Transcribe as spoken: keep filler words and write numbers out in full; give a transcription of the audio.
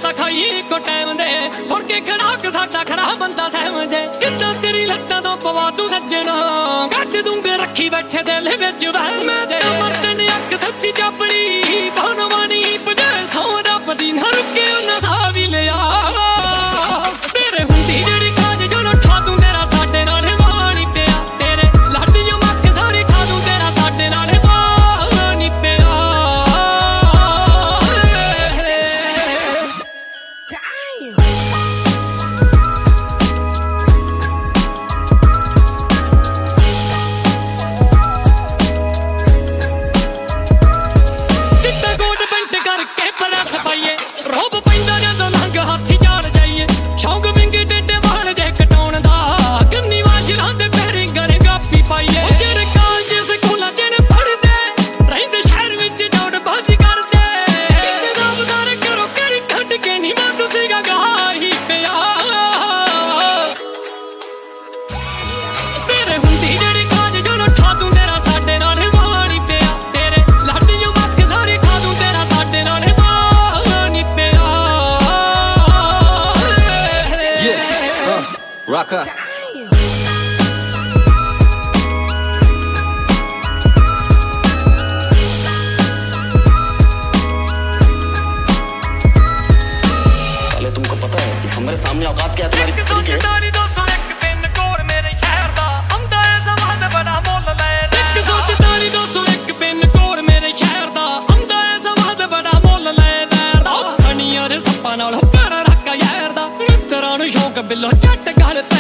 ਤਾਂ ਖਾਈ ਇੱਕੋ ਟਾਈਮ ਦੇ ਸੁਣ ਕੇ ਖੜਾਕ ਸਾਡਾ ਖਰਾ ਬੰਦਾ ਸਹਿਮ ਜੇ ਕਿੱਦਾਂ ਤੇਰੀ ਲੱਤਾਂ ਤੋਂ ਪਵਾ ਤੂੰ ਸੱਜਣਾ ਕੱਢ ਦੂੰਗੇ ਰੱਖੀ ਬੈਠੇ ਦਿਲ ਵਿੱਚ ਵਹਿਮ ਜੇ ਮਰਤਨ ਅੱਖ ਸੱਚੀ ਚਾਪੜੀ ਬਾਨਵਾਨੀ ਪਜੇ ਸੌ ਰੱਬ ਦੀ ਨਾ ਰੁਕੇ ਉਹਨਾਂ ਸਾਹ ਵੀ ਲਿਆ ਤੇਰੇ ਹੁੰਦੀ ਜਿਹੜੀ ਕਾਜ ਜਦੋਂ ਠਾ ਦੂੰ ਤੇਰਾ ਸਾਡੇ ਨਾਲ ਵਾਣੀ ਪਿਆ ਤੇਰੇ ਲੜਦੀਆਂ ਮੱਕ ਸਾਰੀ ਠਾ ਦੂੰ ਤੇਰਾ ਸਾਡੇ ਨਾਲ ਵਾਣੀ ਪਿਆ ਕਿੱਦਾਂ ਗੋਡ ਬੰਟ ਕਰਕੇ ਪ੍ਰੈਸ ਪਾਈਏ ਰੋਬ ਪੈਂਦਾ ਜਦੋਂ ਲੰਘ ਹੱਥੀ ਝਾੜ ਜਾਈਏ ਸ਼ੌਂਕ ਵਿੰਗੇ ਡੇਡੇ ਵਾਲ ਜੇ ਕਟਾਉਣ ਦਾ ਕੰਨੀ ਵਾਸ਼ਲਾਂ ਤੇ ਪੈਰੀ ਗਰਗਾਪੀ ਪਾਈਏ ਜਿਹੜੇ ਕਾਲਜ ਸਕੂਲਾਂ ਚ ਨੇ ਪੜ੍ਹਦੇ ਰਹਿੰਦੇ ਸ਼ਹਿਰ ਵਿੱਚ ਦੌੜ ਭੱਜ ਕਰਦੇ ਸਭ ਸਾਰੇ ਕਰੋ ਕਰੀ ਕੱਢ ਕੇ ਨੀ ਮੈਂ ਤੁਸੀਂ ਗਾਹੀ ਪਿਆ ਤੇਰੇ ਹੁੰਦੀ ਜਿਹੜੀ ਕਾਜ ਜਦੋਂ ਠਾ ਦੂੰ ਤੇਰਾ ਸਾਡੇ ਨਾਲ ਵਾਣੀ ਪਿਆ ਤੇਰੇ ਲੜਦੀਆਂ ਮੱਕ ਸਾਰੀ ਖਾ ਦੂੰ ਤੇਰਾ ਸਾਡੇ ਨਾਲ ਵਾਣੀ ਪਿਆ Rocker. साले तुमको पता है कि हमारे सामने औकात क्या है तुम्हारी ਇੱਕ ਸੌ खुद की? ਚੁਤਾਲੀ ਦੋ ਸੌ ਇੱਕ ਪਿੰਨ ਕੋਡ ਮੇਰੇ ਸ਼ਹਿਰ ਦਾ ਆਉਂਦਾ ਏ ਸਮਾਂ ਤੇ ਬੜਾ ਮੁੱਲ ਲੈ ਇੱਕ ਸੌ ਚੁਤਾਲੀ ਦੋ ਸੌ ਇੱਕ ਪਿੰਨ ਕੋਡ ਮੇਰੇ ਸ਼ਹਿਰ ਦਾ ਆਉਂਦਾ ਏ ਸਮਾਂ ਤੇ ਬੜਾ ਮੁੱਲ ਲੈ ਵੈਰ ਦਾ ਖਣੀਆਂ ਦੇ ਸੱਪਾਂ ਨਾਲ ਭੈੜਾ ਰੱਖਾ ਯਾਰ ਦਾ ਮਿੱਤਰਾਂ ਨੂੰ ਸ਼ੌਕ ਬਿੱਲੋ ਝੱਟ ਗਲ